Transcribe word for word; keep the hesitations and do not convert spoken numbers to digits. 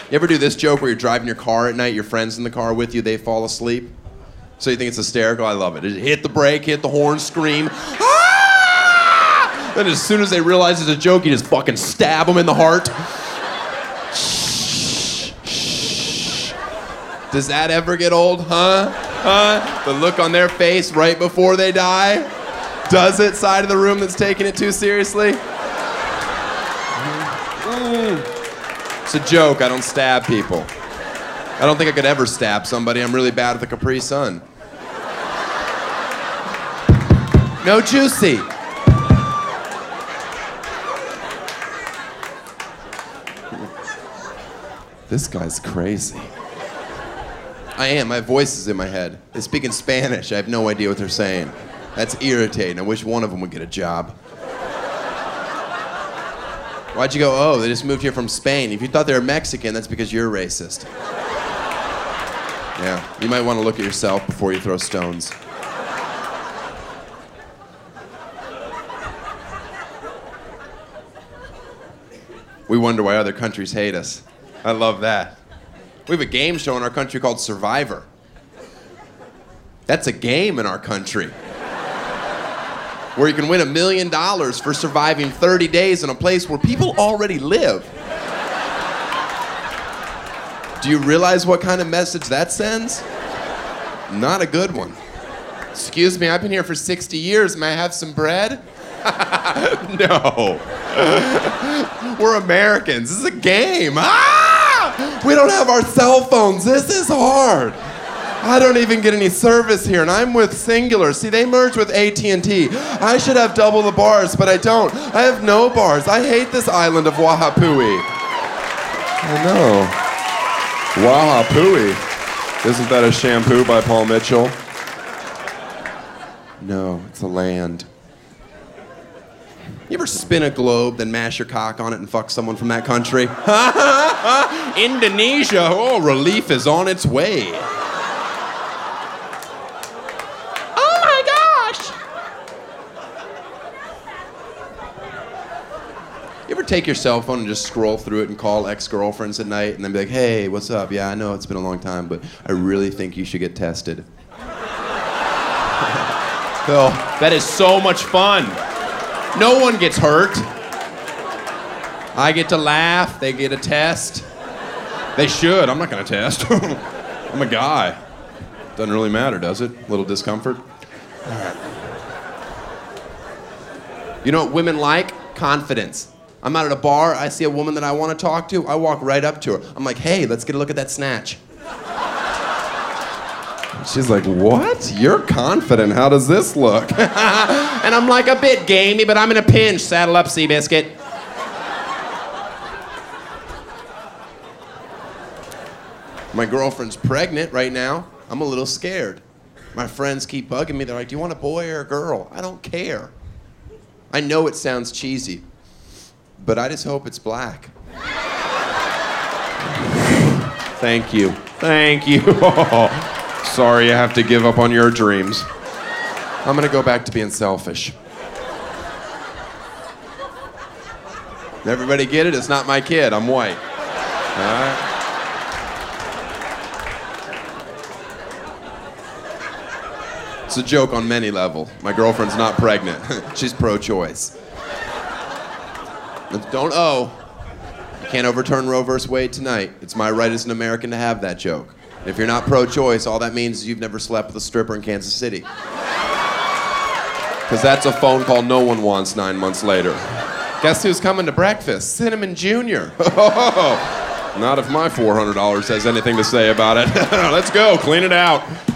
You ever do this joke where you're driving your car at night, your friend's in the car with you, they fall asleep? So you think it's hysterical? I love it. Just hit the brake, hit the horn, scream. Ah! Then as soon as they realize it's a joke, you just fucking stab them in the heart. Shh, shh. Does that ever get old, huh? Huh? The look on their face right before they die? Does it? Side of the room that's taking it too seriously? Mm. It's a joke. I don't stab people. I don't think I could ever stab somebody. I'm really bad with the Capri Sun. No juicy. This guy's crazy. I am. My voice is in my head. They speak in Spanish. I have no idea what they're saying. That's irritating. I wish one of them would get a job. Why'd you go, oh, they just moved here from Spain? If you thought they were Mexican, that's because you're racist. Yeah, you might want to look at yourself before you throw stones. We wonder why other countries hate us. I love that. We have a game show in our country called Survivor. That's a game in our country. Where you can win a million dollars for surviving thirty days in a place where people already live. Do you realize what kind of message that sends? Not a good one. Excuse me, I've been here for sixty years. May I have some bread? No. We're Americans. This is a game. Ah! We don't have our cell phones. This is hard. I don't even get any service here, and I'm with Singular. See, they merged with A T and T. I should have double the bars, but I don't. I have no bars. I hate this island of Wahapui. I know. Wahapui. Isn't that a shampoo by Paul Mitchell? No, it's a land. You ever spin a globe, then mash your cock on it and fuck someone from that country? Indonesia, oh, relief is on its way. You ever take your cell phone and just scroll through it and call ex-girlfriends at night and then be like, hey, what's up? Yeah, I know it's been a long time, but I really think you should get tested. Oh, that is so much fun. No one gets hurt. I get to laugh, they get a test. They should, I'm not gonna test. I'm a guy. Doesn't really matter, does it? A little discomfort? All right. You know what women like? Confidence. I'm out at a bar, I see a woman that I want to talk to, I walk right up to her. I'm like, hey, let's get a look at that snatch. She's like, what? You're confident, how does this look? And I'm like, a bit gamey, but I'm in a pinch. Saddle up, Seabiscuit. My girlfriend's pregnant right now. I'm a little scared. My friends keep bugging me. They're like, do you want a boy or a girl? I don't care. I know it sounds cheesy, but I just hope it's black. Thank you. Thank you. Oh, sorry I have to give up on your dreams. I'm gonna go back to being selfish. Everybody get it? It's not my kid. I'm white. All right. It's a joke on many levels. My girlfriend's not pregnant. She's pro-choice. Don't owe. You can't overturn Roe versus Wade tonight. It's my right as an American to have that joke. And if you're not pro-choice, all that means is you've never slept with a stripper in Kansas City. Because that's a phone call no one wants nine months later. Guess who's coming to breakfast? Cinnamon Junior Not if my four hundred dollars has anything to say about it. Let's go, clean it out.